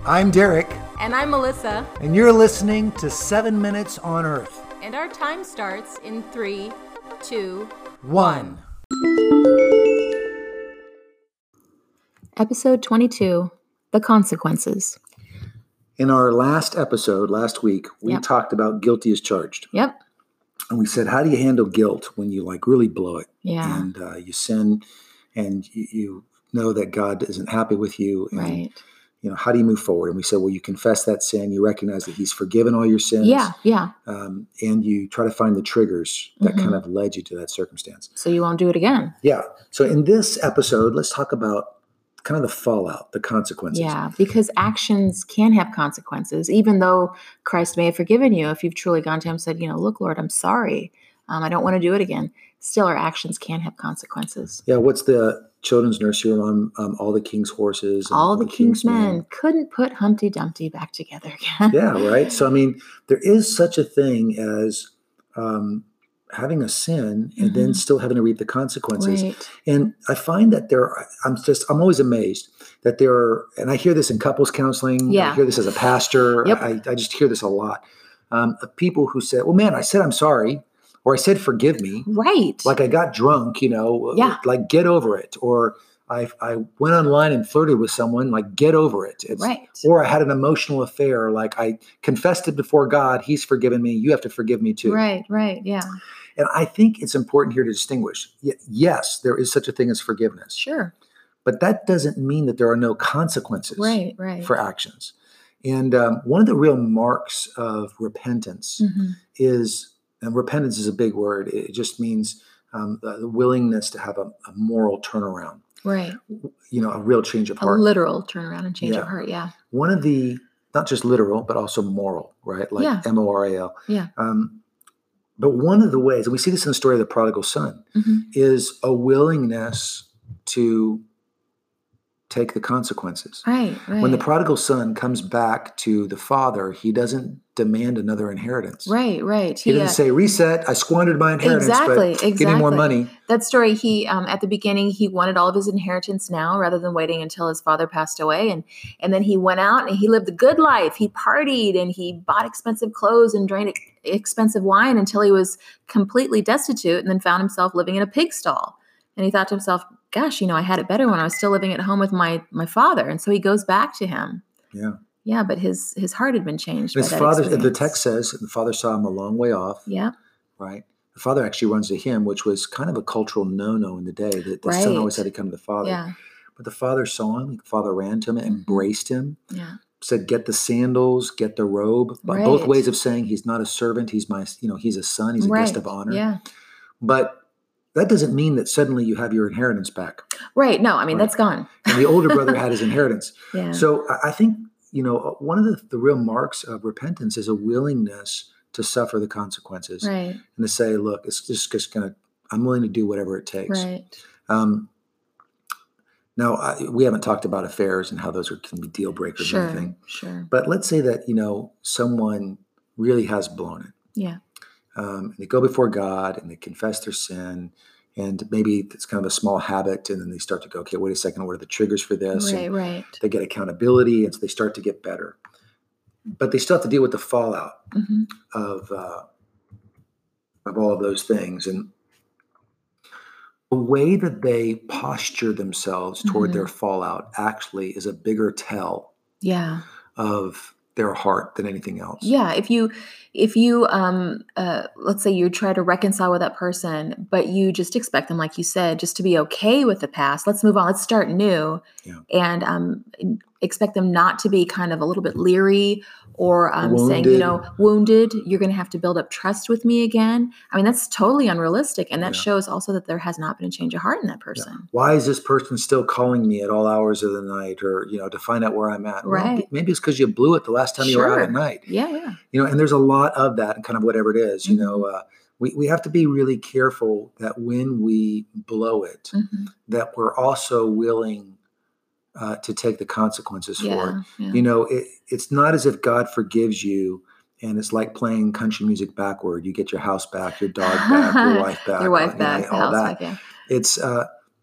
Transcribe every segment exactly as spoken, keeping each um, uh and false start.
I'm Derek. And I'm Melissa. And you're listening to Seven Minutes on Earth. And our time starts in three, two, one. Episode twenty-two, The Consequences. In our last episode, last week, we Yep. talked about guilty as charged. Yep. And we said, how do you handle guilt when you like really blow it? Yeah. And uh, you sin and you, you know that God isn't happy with you. And, Right. you know, how do you move forward? And we said, well, you confess that sin. You recognize that he's forgiven all your sins. Yeah. Yeah. Um, and you try to find the triggers that Mhm. kind of led you to that circumstance. So you won't do it again. Yeah. So in this episode, let's talk about kind of the fallout, the consequences. Yeah. Because actions can have consequences, even though Christ may have forgiven you. If you've truly gone to him and said, you know, look, Lord, I'm sorry. Um, I don't want to do it again. Still, our actions can have consequences. Yeah. What's the children's nursery rhyme? Um, all the king's horses. And All the king's men couldn't put Humpty Dumpty back together again. Yeah. Right. So, I mean, there is such a thing as um, having a sin and Mhm. then still having to reap the consequences. Right. And I find that there, are, I'm just, I'm always amazed that there are, and I hear this in couples counseling. Yeah. I hear this as a pastor. Yep. I, I just hear this a lot. Um, of people who say, well, man, I said, I'm sorry, or I said, forgive me. Right. Like I got drunk, you know, Yeah. like get over it. Or I, I went online and flirted with someone, like get over it. It's, Right. Or I had an emotional affair, like I confessed it before God. He's forgiven me. You have to forgive me too. Right. Right. Yeah. And I think it's important here to distinguish. Y- yes, there is such a thing as forgiveness, Sure. but that doesn't mean that there are no consequences Right. Right. for actions. And um, one of the real marks of repentance Mhm. is, and repentance is a big word. It just means um, the, the willingness to have a, a moral turnaround, Right. you know, a real change of A heart. literal turnaround and change Yeah. of heart. Yeah. One of the, not just literal, but also moral, right? Like Yeah. M O R A L. Yeah. Um, but one of the ways, and we see this in the story of the prodigal son, Mhm. is a willingness to take the consequences. Right. Right. When the prodigal son comes back to the father, he doesn't demand another inheritance. right. Right. He doesn't uh, say, reset, I squandered my inheritance, Exactly, but give me more exactly. money. that story, he um, at the beginning he wanted all of his inheritance now rather than waiting until his father passed away, and and then he went out and he lived the good life. He partied and he bought expensive clothes and drank ex- expensive wine until he was completely destitute, and then found himself living in a pig stall. And he thought to himself, "Gosh, you know, I had it better when I was still living at home with my my father." And so he goes back to him. Yeah. Yeah, but his his heart had been changed. And by his that father, the experience. text says, the father saw him a long way off, Yeah. right? The father actually runs to him, which was kind of a cultural no-no in the day, that the son Right. always had to come to the father. Yeah. But the father saw him, the father ran to him, Mhm. embraced him, Yeah. said, get the sandals, get the robe. But both Right. ways of saying he's not a servant, he's my, you know, he's a son, he's a guest of honor. Yeah. But that doesn't mean that suddenly you have your inheritance back. Right. No, I mean, Right. that's gone. And the older brother had his inheritance. Yeah. So I I think, you know, one of the, the real marks of repentance is a willingness to suffer the consequences Right. and to say, look, it's just, just going to, I'm willing to do whatever it takes. Right. Um, now, I, we haven't talked about affairs and how those are, can be deal breakers or Sure. anything. Sure. But let's say that, you know, someone really has blown it. Yeah. Um, and they go before God and they confess their sin. And maybe it's kind of a small habit. And then they start to go, okay, wait a second, what are the triggers for this? Right. And Right. they get accountability. And so they start to get better. But they still have to deal with the fallout hmm of uh, of all of those things. And the way that they posture themselves toward Mhm. their fallout actually is a bigger tell Yeah. of their heart than anything else. Yeah. If you, if you, um, uh, let's say you try to reconcile with that person, but you just expect them, like you said, just to be okay with the past. Let's move on. Let's start new. Yeah. And um, expect them not to be kind of a little bit leery or um, saying, you Wounded. know, wounded. You're going to have to build up trust with me again. I mean, that's totally unrealistic, and that Yeah. shows also that there has not been a change of heart in that Yeah. person. Why is this person still calling me at all hours of the night, or, you know, to find out where I'm at? Well, Right. maybe it's because you blew it the last time you were out Sure. at night. Yeah. Yeah. You know, and there's a lot of that, and kind of whatever it is, you Mhm. know, uh, we, we have to be really careful that when we blow it, hmm that we're also willing uh, to take the consequences for it. Yeah. Yeah. You know, it, it's not as if God forgives you and it's like playing country music backward. You get your house back, your dog back, your wife back, Your wife you know, back, the all house that. back. Yeah. It's uh,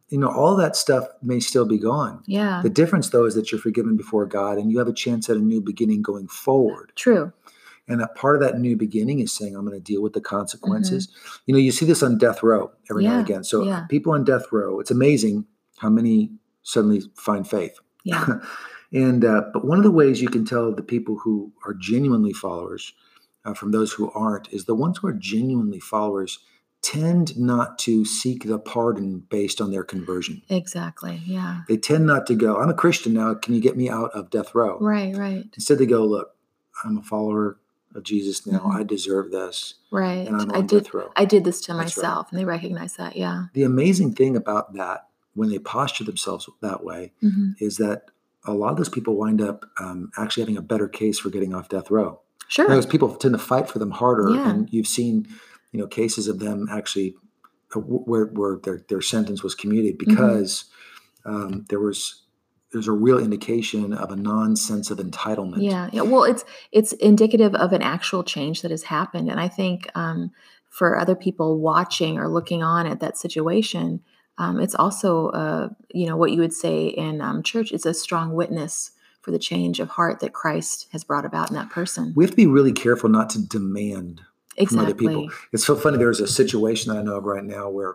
you know, all that stuff may still be gone. Yeah. The difference, though, is that you're forgiven before God and you have a chance at a new beginning going forward. True. And a part of that new beginning is saying, I'm going to deal with the consequences. Mm-hmm. You know, you see this on death row every yeah. now and again. So yeah. people on death row, it's amazing how many suddenly find faith. Yeah. and uh, but one of the ways you can tell the people who are genuinely followers uh, from those who aren't is the ones who are genuinely followers tend not to seek the pardon based on their conversion. Exactly. Yeah. They tend not to go, I'm a Christian now, can you get me out of death row? Right, right. Instead they go, look, I'm a follower of Jesus now. Mm-hmm. I deserve this. Right. And I'm on I did death row. I did this to That's myself. right. And they recognize that. Yeah. The amazing thing about that, when they posture themselves that way, mm-hmm. is that a lot of those people wind up um, actually having a better case for getting off death row. Sure. Because people tend to fight for them harder. Yeah. And you've seen, you know, cases of them actually uh, where, where their, their sentence was commuted because mm-hmm. um, there was there's a real indication of a non-sense of entitlement. Yeah, yeah. Well, it's it's indicative of an actual change that has happened, and I think um, for other people watching or looking on at that situation, um, it's also uh, you know what you would say in um, church. It's a strong witness for the change of heart that Christ has brought about in that person. We have to be really careful not to demand exactly. from other people. It's so funny. There's a situation that I know of right now where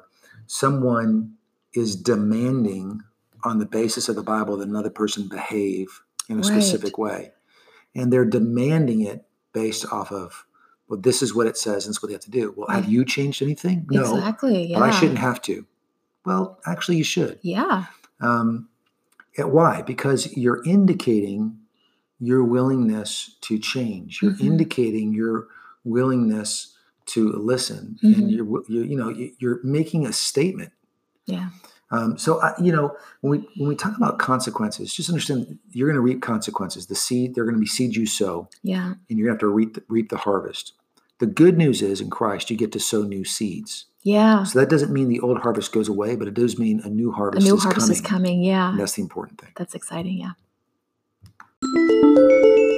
someone is demanding on the basis of the Bible that another person behave in a right. specific way. And they're demanding it based off of, well, this is what it says, and this is what they have to do. Well, right. have you changed anything? No. Exactly, yeah. But I shouldn't have to. Well, actually, you should. Yeah. Um, why? Because you're indicating your willingness to change. You're mm-hmm. indicating your willingness to listen. Mm-hmm. And you're, you're, you know, you're making a statement. Yeah. Um, so, I, you know, when we when we talk about consequences, just understand you're going to reap consequences. The seed, they're going to be seeds you sow. Yeah. And you're going to have to reap the, reap the harvest. The good news is in Christ, you get to sow new seeds. Yeah. So that doesn't mean the old harvest goes away, but it does mean a new harvest is coming. A new harvest coming. is coming, yeah. And that's the important thing. That's exciting, yeah.